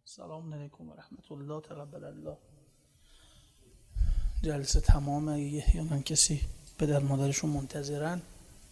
سلام علیکم و رحمت الله. تقبل الله. جلسه تمامه. یا من کسی پدر مادرشون منتظرن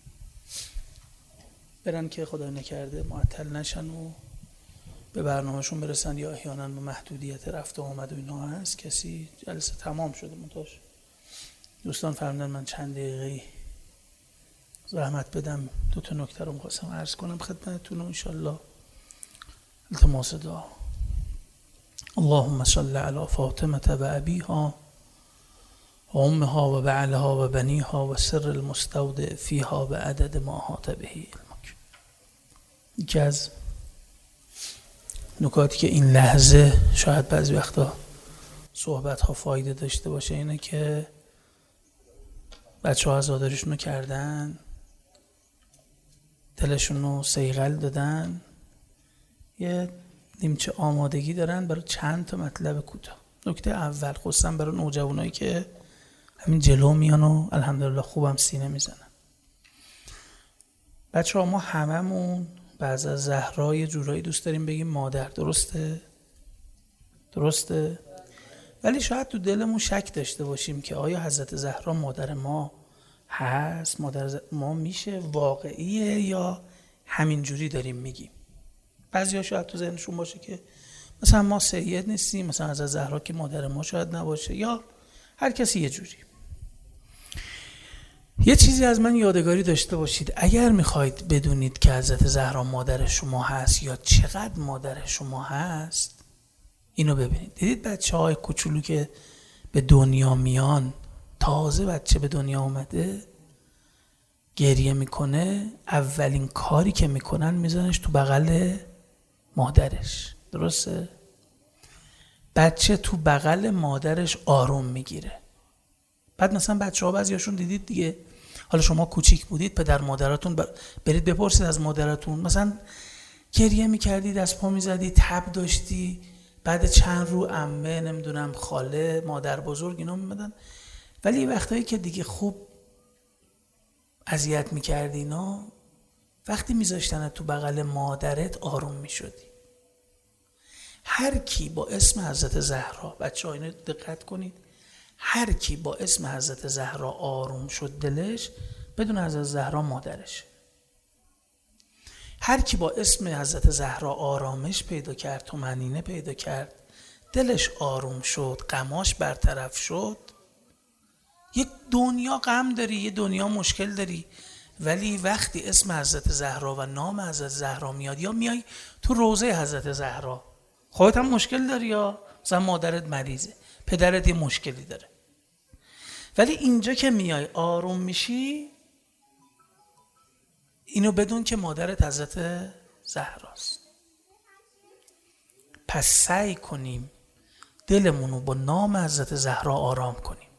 برن که خدای نکرده معطل نشن و به برنامهشون برسن، یا احیانا به محدودیت رفت و آمد و اینا هست. کسی جلسه تمام شده منتاش دوستان فرمودن من چند دقیقه زحمت بدم، دو تا نکته رو می‌خواستم عرض کنم خدمتتون ان شاء الله. التماس دعا. اللهم صل علی فاطمه و ابیها و امها و بعلها و بنیها و سر المستودع فیها و عدد ما احاط به علمک. یکی از نکاتی که این لحظه شاید بعضی وقتا صحبت ها فایده داشته باشه اینه که بچه ها عزاداریشون رو کردن، دلشون رو صیقل دادن، یه نیمچه آمادگی دارن برای چند تا مطلب کوتاه. نکته اول خصوصا برای نوجوانایی که همین جلو میان و الحمدلله خوبم سینه میزنن. بچه ها ما هممون بعض از زهرا یه جورایی دوست داریم بگیم مادر، درسته؟ ولی شاید تو دلمون شک داشته باشیم که آیا حضرت زهرا مادر ما هست؟ مادر ما میشه واقعیه یا همینجوری داریم میگیم؟ بعضیا شاید تو ذهنشون باشه که مثلا ما سید نیستیم، مثلا حضرت زهرا که مادر ما شاید نباشه، یا هر کسی یه جوری. یه چیزی از من یادگاری داشته باشید، اگر میخواید بدونید که حضرت زهرا مادر شما هست یا چقدر مادر شما هست، اینو ببینید. دیدید بچه های کوچولو که به دنیا میان، تازه بچه به دنیا اومده گریه میکنه، اولین کاری که میکنن میزنش تو بغل مادرش، درسته؟ بچه تو بغل مادرش آروم میگیره. بعد مثلا بچه ها بعضیاشون دیدید دیگه، حالا شما کوچیک بودید پدر مادراتون برید بپرسید از مادراتون، مثلا گریه میکردید، از پا میزدید، تب داشتی، بعد چند رو عمه نمیدونم خاله مادر بزرگ اینا میمدن، ولی وقتایی که دیگه خوب اذیت میکردی اینا، وقتی میذاشتن تو بغل مادرت آروم میشدی. هر کی با اسم حضرت زهرا، بچه ها اینو دقت کنید، هر کی با اسم حضرت زهرا آروم شد دلش، بدون حضرت زهرا مادرش. هر کی با اسم حضرت زهرا آرامش پیدا کرد، طمأنینه پیدا کرد، دلش آروم شد، غماش برطرف شد. یه دنیا غم داری، یه دنیا مشکل داری، ولی وقتی اسم حضرت زهرا و نام حضرت زهرا میاد، یا میای تو روضه حضرت زهرا، خودت هم مشکل داری، یا مثلا مادرت مریضه، پدرت یه مشکلی داره، ولی اینجا که میای آروم میشی، اینو بدون که مادرت حضرت زهراست. پس سعی کنیم دلمونو با نام حضرت زهرا آرام کنیم.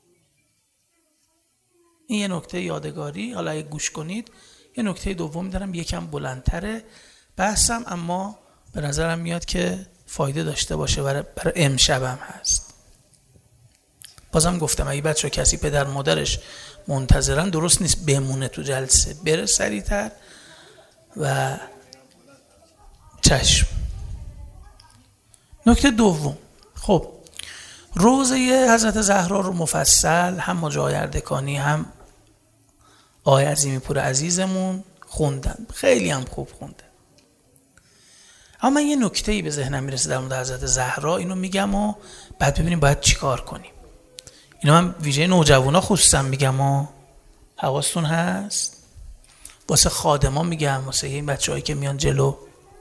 این یه نکته یادگاری. حالا اگه گوش کنید یه نکته دومی دارم، یکم بلندتره بحثم، اما به نظرم میاد که فایده داشته باشه، برای امشبم هست. بازم گفتم اگه بچه کسی پدر مادرش منتظرن، درست نیست بمونه تو جلسه، بره سریعتر و چشم. نکته دوم، خب روزه حضرت زهرا رو مفصل هم مجاهد اردکانی هم آقای عظیمی پور عزیزمون خوندن، خیلی هم خوب خونده. اما من یه نکته‌ای به ذهنم میرسه در مورد حضرت زهرا، اینو میگم و بعد ببینیم باید چیکار کنیم. اینو من ویژه نوجوانا خصوصا میگم و حواستون هست، واسه خادما میگم، واسه این بچه‌هایی که میان جلو.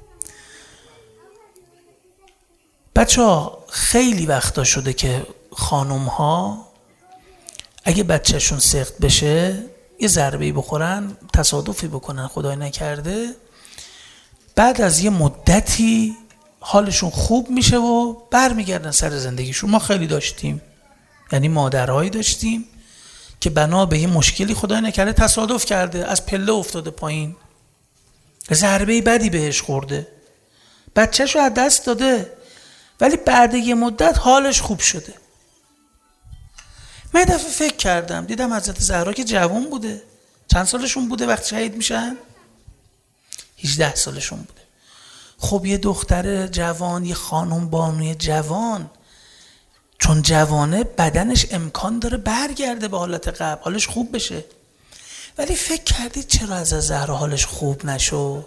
بچه‌ها خیلی وقتا شده که خانم‌ها اگه بچه‌شون سقط بشه، یه ضربه‌ای بخورن، تصادفی بکنن خدای نکرده، بعد از یه مدتی حالشون خوب میشه و برمیگردن سر زندگیشون. ما خیلی داشتیم، یعنی مادرهایی داشتیم که بنا به یه مشکلی خدای نکرده تصادف کرده، از پله افتاده پایین، ضربه بدی بهش خورده، بچه‌شو از دست داده، ولی بعد یه مدت حالش خوب شده. من یه دفعه فکر کردم، دیدم حضرت زهرا که جوان بوده، چند سالشون بوده وقتی شهید میشن؟ 18 سالشون بوده. خب یه دختر جوان، یه خانم بانوی جوان، چون جوانه بدنش امکان داره برگرده به حالت قبل، حالش خوب بشه. ولی فکر کردید چرا از زهرا حالش خوب نشد؟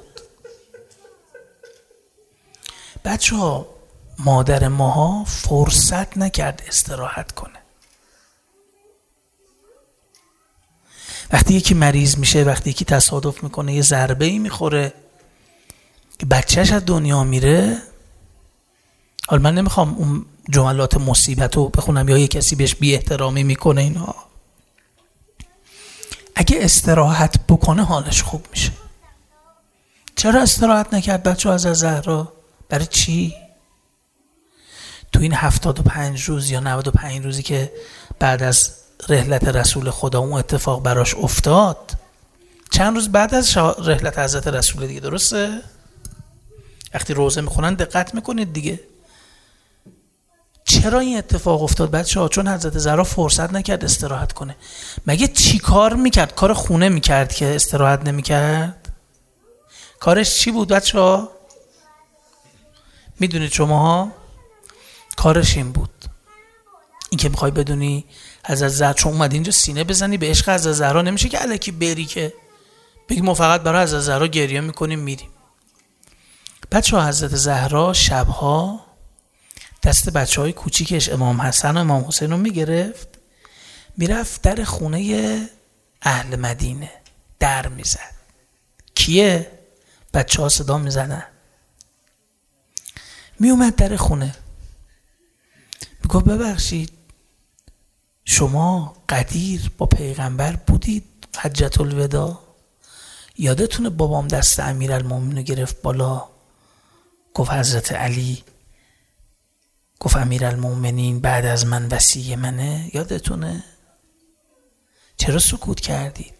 بچه ها، مادر ماها فرصت نکرد استراحت کنه. وقتی یکی مریض میشه، وقتی یکی تصادف میکنه، یه ضربه‌ای میخوره که بچهش از دنیا میره، حالا من نمیخوام اون جملات مصیبت رو بخونم یا یه کسی بهش بی احترامی میکنه اینا، اگه استراحت بکنه حالش خوب میشه. چرا استراحت نکرد بچه از زهرا؟ برای چی؟ تو این 75 روز یا 95 روزی که بعد از رحلت رسول خدا اون اتفاق براش افتاد، چند روز بعد از رحلت حضرت رسول دیگه، درسته؟ وقتی روزه میخونن دقت میکنید دیگه. چرا این اتفاق افتاد بچه ها؟ چون حضرت زهرا فرصت نکرد استراحت کنه. مگه چی کار میکرد؟ کار خونه میکرد که استراحت نمیکرد؟ کارش چی بود بچه ها؟ میدونید شما؟ کارش این بود، این که میخوای بدونی حضرت زهرا چون اومد اینجا سینه بزنی به عشق حضرت زهرا، نمیشه که الکی بری که بگی ما فقط برای حضرت زهرا گریه میکنیم میریم. بچه ها، حضرت زهرا شبها دست بچه های کوچیکش امام حسن و امام حسین رو میگرفت، میرفت در خونه اهل مدینه در میزد. کیه؟ بچه ها صدا میزنن. میومد در خونه میگفت ببخشید شما قدیر با پیغمبر بودید حجت الوداع؟ یادتونه بابام دست امیرالمومنین رو گرفت بالا گفت حضرت علی، گفت امیرالمومنین بعد از من وصی منه؟ یادتونه؟ چرا سکوت کردید؟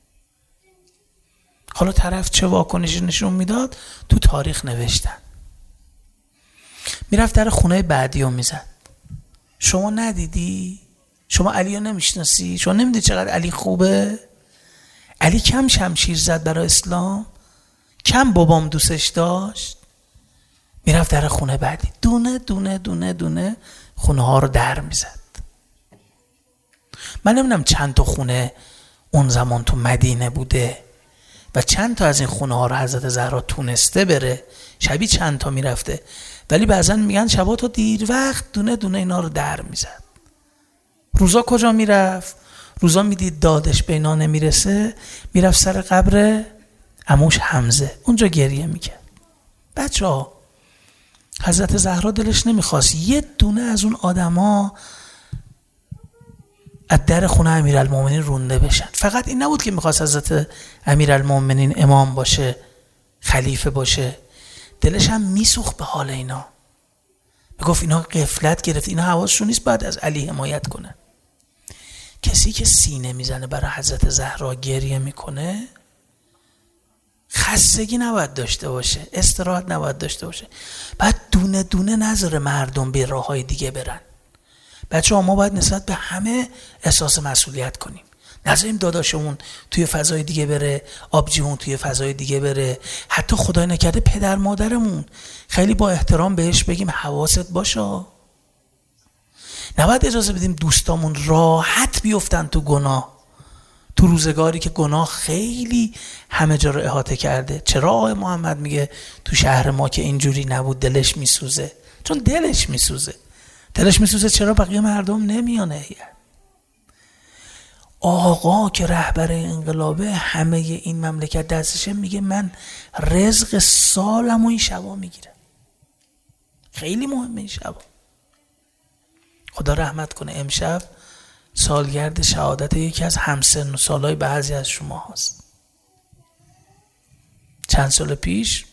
حالا طرف چه واکنشی نشون میداد؟ تو تاریخ نوشتن. میرفت در خونه بعدی رو میزد. شما ندیدی؟ شما علی رو نمیشناسی؟ شما نمیدید چقدر علی خوبه؟ علی کم شمشیر زد برای اسلام؟ کم بابام دوستش داشت؟ میرفت در خونه بعدی دونه دونه دونه دونه خونه ها رو در میزد. من نمیدونم چند تا خونه اون زمان تو مدینه بوده و چند تا از این خونه ها رو حضرت زهرا تونسته بره، شبی چند تا میرفته، ولی بعضن میگن شبا تا دیر وقت دونه دونه اینا رو در میزد. روزا کجا میرفت؟ روزا میدید دادش به اینا نمیرسه، میرفت سر قبر عموش حمزه، اونجا گریه میکرد. بچه ها، حضرت زهرا دلش نمیخواست یه دونه از اون آدما از در خونه امیرالمومنین رونده بشن. فقط این نبود که میخواست حضرت امیرالمومنین امام باشه، خلیفه باشه، دلش هم میسوخت به حال اینا. میگفت اینا غفلت گرفت، اینا حواسشون نیست بعد از علی حمایت کنن. کسی که سینه میزنه برای حضرت زهرا گریه میکنه، خستگی نباید داشته باشه، استراحت نباید داشته باشه. بعد دونه دونه نذاره مردم به راههای دیگه برن. بچه ها، ما باید نسبت به همه احساس مسئولیت کنیم. نذاریم داداشمون توی فضای دیگه بره، آبجیمون توی فضای دیگه بره، حتی خدای نکرده پدر مادرمون. خیلی با احترام بهش بگیم حواست باشه. نباید اجازه بدیم دوستامون راحت بیفتن تو گناه، تو روزگاری که گناه خیلی همه جا رو احاطه کرده. چرا آقای محمد میگه تو شهر ما که اینجوری نبود دلش میسوزه؟ چون دلش میسوزه. دلش میسوزه چرا بقیه مردم نمیانه؟ آقا که رهبر انقلابه، همه این مملکت دستشه، میگه من رزق سالمو این شبا میگیرم. خیلی مهمه این شبا. خدا رحمت کنه، امشب سالگرد شهادت یکی از همسن و سالای بعضی از شما هست. چند سال پیش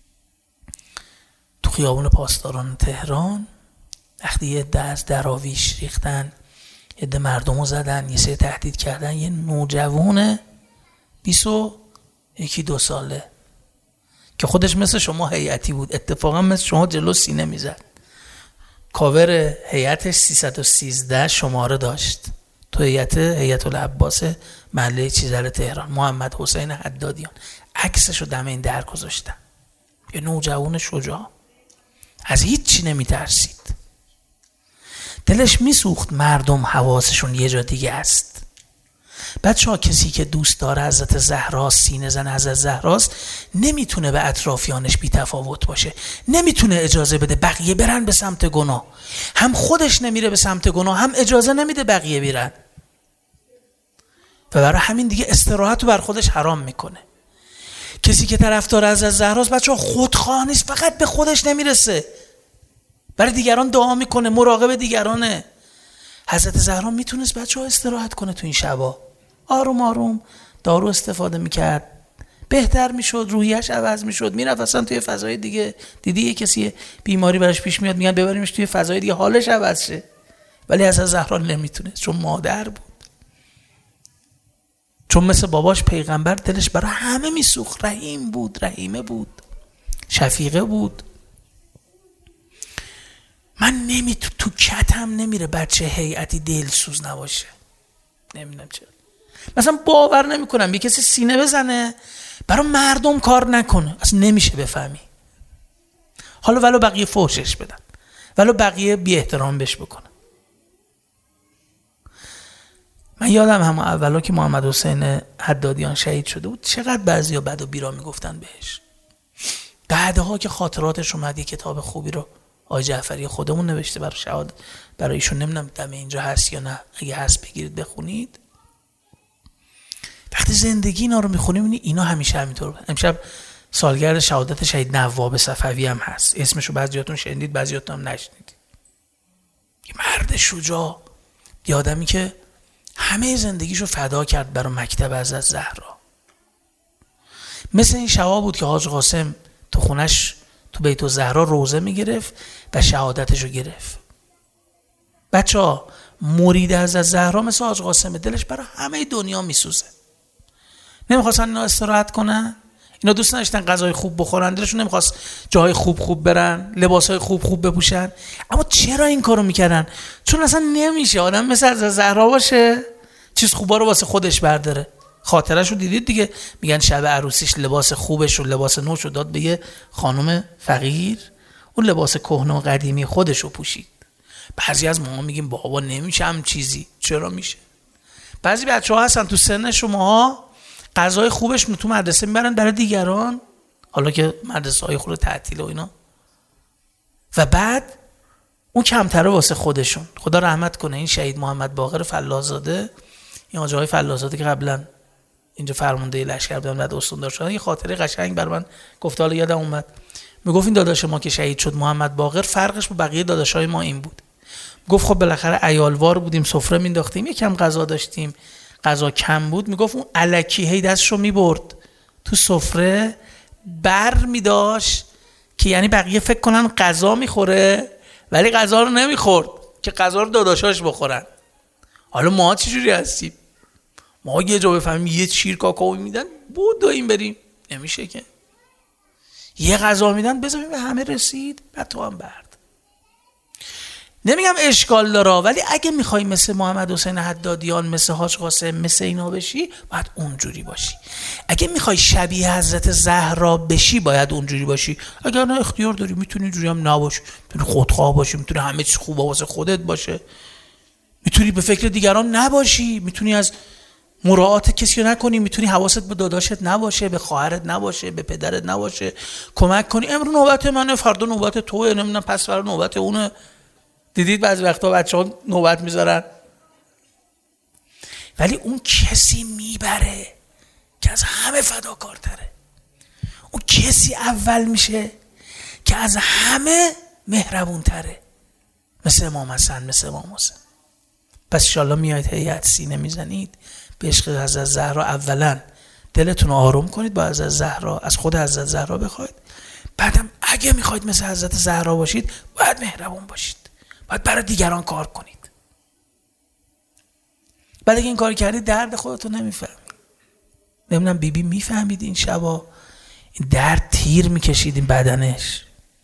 تو خیابون پاسداران تهران وقتی یه عده از دراویش ریختن، یه عده مردمو زدن، یه سری تهدید کردن، یه نوجوان 21-2 ساله که خودش مثل شما هیئتی بود، اتفاقا مثل شما جلو سینه میزد، کاور هیئتش 313 شماره داشت، تو هیئت العباس محله چیزر تهران، محمد حسین حدادیان، عکسشو دم این در گذاشتن. یه نوجوان شجاع، از هیچی نمیترسید. دلش میسوخت مردم حواسشون یه جا دیگه است. بچه‌ها کسی که دوست داره حضرت زهرا، سینه زن حضرت زهراست، نمیتونه به اطرافیانش بی تفاوت باشه، نمیتونه اجازه بده بقیه برن به سمت گناه. هم خودش نمیره به سمت گناه، هم اجازه نمیده بقیه برن. و برای همین دیگه استراحت رو بر خودش حرام میکنه. کسی که طرفدار حضرت زهراست بچه‌ها خودخواه نیست، فقط به خودش نمیرسه، برای دیگران دعا میکنه، مراقب دیگرانه. حضرت زهرا میتونست بچه‌ها استراحت کنه تو این شبا، آروم آروم دارو استفاده میکرد، بهتر میشد، روحیش عوض میشد، میرفت اصلا توی فضای دیگه. دیدی یه کسی بیماری براش پیش میاد میگن ببریمش توی فضای دیگه حالش عوض شه، ولی حضرت زهرا نمیتونه، چون مادر بود، چون مثل باباش پیغمبر دلش برای همه میسوخت، رحیم بود، رحیمه بود، شفیقه بود. من تو کتم نمیره بچه هیئتی دلسوز نباشه، نمیدونم چرا. مثلا باور نمیکنم یه کسی سینه بزنه برای مردم کار نکنه، اصلا نمیشه بفهمی. حالا ولو بقیه فحشش بدن، ولو بقیه بی احترام بهش بکنن. من یادم همون اولا که محمد حسین حدادیان شهید شده بود چقدر بعضیا بد و بیرا میگفتن بهش. بعدها که خاطراتش اومد، یه کتاب خوبی رو آقای جعفری خودمون نوشته برای شهادت، برای ایشون، نمیدونم دم اینجا هست یا نه، اگه هست بگیرید بخونید. وقتی زندگی اینا رو میخونی میبینی اینا همیشه همینطور بود. امشب سالگرد شهادت شهید نواب صفوی هم هست، اسمشو بعضیاتون شنیدید بعضیاتون هم نشنیدید. یه مرد شجاع، یه آدمی که همه زندگیشو فدا کرد برای مکتب حضرت زهرا. مثل این شبا بود که حاج قاسم تو خونش تو بیت الزهرا روزه میگرفت و شهادتشو گرفت. بچه‌ها مرید حضرت زهرا مثل حاج قاسم، دلش برای همه دنیا میسوزه. نمیخواستن اینا استراحت کنن، اینا دوست نداشتن غذای خوب بخورن، دلشون نمیخواست جای خوب برن، لباسای خوب بپوشن. اما چرا این کارو میکردن؟ چون اصلا نمیشه آدم مثل حضرت زهرا باشه چیز خوبا رو واسه خودش برداره. خاطرش رو دیدید دیگه، میگن شب عروسیش لباس خوبش و لباس نوش رو داد به یه خانم فقیر، اون لباس کهنه و قدیمی خودش رو پوشید. بعضی از ما میگیم بابا نمیشه هم چیزی. چرا میشه؟ بعضی بچه‌ها هستن تو سن شماها غذای خوبش رو تو مدرسه میبرن برای دیگران، حالا که مدرسه‌های خود تعطیل و اینا، و بعد اون کمتره واسه خودشون. خدا رحمت کنه این شهید محمد باقر فلاح‌زاده، این آقای فلاح‌زاده که قبلا اینجا فرمانده لشکر بودن بعد استاندار شدن، یه خاطره قشنگ بر من گفت، حالا یادم اومد. میگفت این داداش ما که شهید شد محمد باقر فرقش با بقیه داداشای ما این بود، گفت خب بالاخره عیالوار بودیم، سفره مینداختیم، یکم غذا داشتیم، غذا کم بود، میگفت اون الکی هی دستشو میبرد تو سفره بر میداشت که یعنی بقیه فکر کنن غذا میخوره ولی غذا رو نمیخورد، که غذا رو داداشاش بخورن. حالا ما چجوری هستیم؟ ما یه جا بفهمیم یه شیر کاکائو میدن بود این بریم، نمیشه که. یه غذا میدن بذاریم به همه رسید بعد تو هم برد. نمیگم اشکال داره، ولی اگه میخوای مثل محمد حسین حدادیان، مثل حاج قاسم، مثل اینا بشی باید اونجوری باشی. اگه میخوای شبیه حضرت زهرا بشی باید اونجوری باشی. اگر نه اختیار داری میتونی اینجوری هم نباشی، میتونی خودخواه باشی، میتونی همه چیز خوبه واسه خودت باشه، میتونی به فکر دیگران نباشی، میتونی از مراعات کسی رو نکنی، میتونی حواست به داداشت نباشه، به خواهرت نباشه، به پدرت نباشه، کمک کنی. امروز نوبت منه، فردا نوبت توئه، نمیدونم پس فردا نوبت اونه. دیدید بعضی وقتا بچه‌ها نوبت میذارن، ولی اون کسی میبره که از همه فداکارتره. اون کسی اول میشه که از همه مهربونتره، مثل امام حسن، مثل امام حسین. پس انشالله میایید هیئت سینه میزنید به عشق حضرت زهرا، اولا دلتون رو آروم کنید با حضرت زهرا، از خود حضرت زهرا بخواید. بعدم اگه میخواید مثل حضرت زهرا باشید باید مهربون باشید، باید برای دیگران کار کنید. بعد اگه این کار کردید درد خودتون نمیفهمید. نمیدونم بیبی میفهمید این شبا این درد تیر میکشید این بدنش،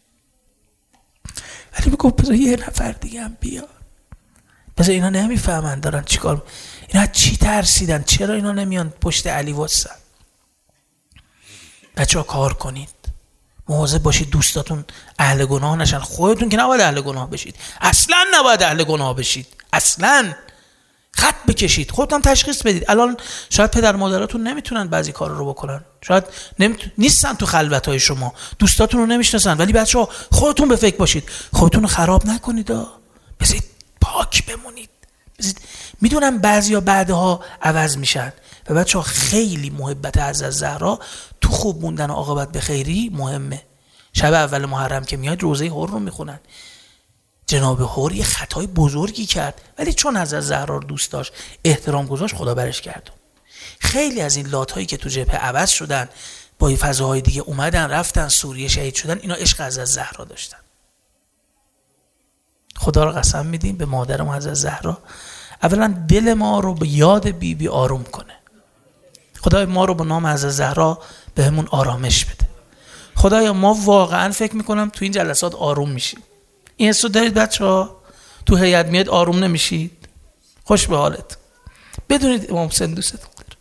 ولی میگفت بذار یه نفر دیگه هم بیاد، بذار اینا نمیفهمن دارن چیکار، اینا چی ترسیدن، چرا اینا نمیان پشت علی واسن. بچه‌ها کار کنید، مواظب باشید دوستاتون اهل گناه نشن. خودتون که نباید اهل گناه بشید، اصلا نباید اهل گناه بشید، اصلا خط بکشید، خودتون تشخیص بدید. الان شاید پدر مادراتون نمیتونن بعضی کارا رو بکنن، شاید نیستن تو خلوت‌های شما، دوستاتون رو نمیشناسن، ولی بچه‌ها خودتون به فکر باشید، خودتون رو خراب نکنید، بذارید پاک بمونید. میدونم بعضیا بعدها عوض میشن و بچه‌ها خیلی محبت حضرت زهرا تو خوب موندن و عاقبت به خیری مهمه. شب اول محرم که میاد روزه حر رو میخونن. جناب حر یه خطای بزرگی کرد، ولی چون حضرت زهرا رو دوست داشت، احترام گذاشت، خدا برش کرد. خیلی از این لات‌هایی که تو جبهه عوض شدن، با فضاهای دیگه اومدن رفتن سوریه شهید شدن، اینا عشق حضرت زهرا داشتن. خدا رو قسم میدیم به مادرم حضرت زهرا، اولا دل ما رو به یاد بیبی آروم کنه. خدای ما رو با نام حضرت زهرا به همون آرامش بده. خدایا ما واقعا فکر میکنم تو این جلسات آروم میشیم. این حسو دارید بچه‌ها؟ تو هیئت میاد آروم نمیشید؟ خوش به حالت. بدونید امام حسین دوستتون داره.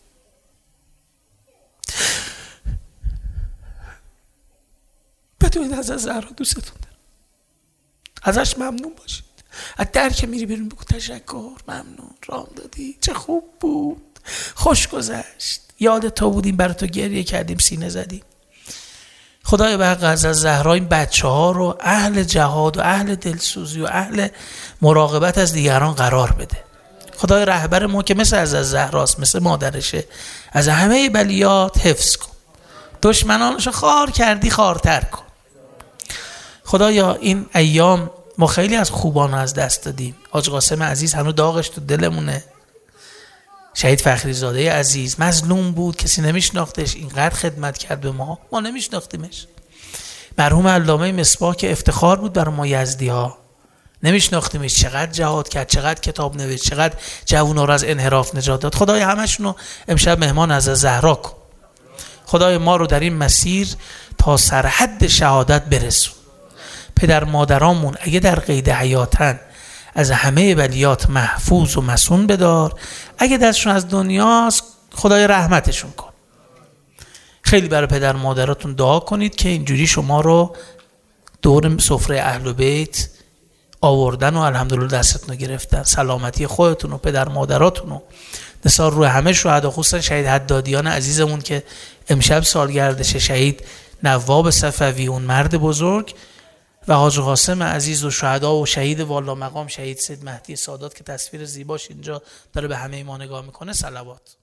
بدونید حضرت زهرا دوستتون داره. ازش ممنون باشید. از در که میری بیرون بگو تشکر، ممنون، رام دادی، چه خوب بود، خوش گذشت، یاد تو بودیم، برای تو گریه کردیم، سینه زدیم. خدای به حق حضرت زهرا این بچه‌ها رو اهل جهاد و اهل دلسوزی و اهل مراقبت از دیگران قرار بده. خدای رهبر ما که مثل حضرت زهراست، مثل مادرشه، از همه بلیات حفظ کن. دشمنانشو خار کردی، خارتر کن. خدایا این ایام ما خیلی از خوبان از دست دادیم. حاج قاسم عزیز هنوز داغش تو دلمونه. شهید فخری زاده عزیز مظلوم بود، کسی نمیشناختش، اینقدر خدمت کرد به ما نمیشناختیمش. مرحوم علامه مصباح که افتخار بود برای ما یزدی ها، نمیشناختیمش، چقدر جهاد کرد، چقدر کتاب نوشت، چقدر جوونا رو از انحراف نجات داد. خدای همشونو امشب مهمان از زهرا کن. خدای ما رو در این مسیر تا سرحد شهادت برسون. پدر مادرامون اگه در قید حیاتن از همه بلیات محفوظ و مصون بدار، اگه دستشون از دنیاست خدای رحمتشون کن. خیلی برای پدر مادراتون دعا کنید که اینجوری شما رو دور سفره اهل بیت آوردن و الحمدلله دستتون رو گرفتن. سلامتی خودتون و پدر مادراتون و نثار روی همه شهدا، خصوصا شهید حدادیان عزیزمون که امشب سالگردش، شهید نواب صفوی، اون مرد بزرگ، و حاج قاسم عزیز و شهدا و شهید والا مقام شهید سید مهدی سادات که تصویر زیباش اینجا داره به همه ما نگاه میکنه. صلوات.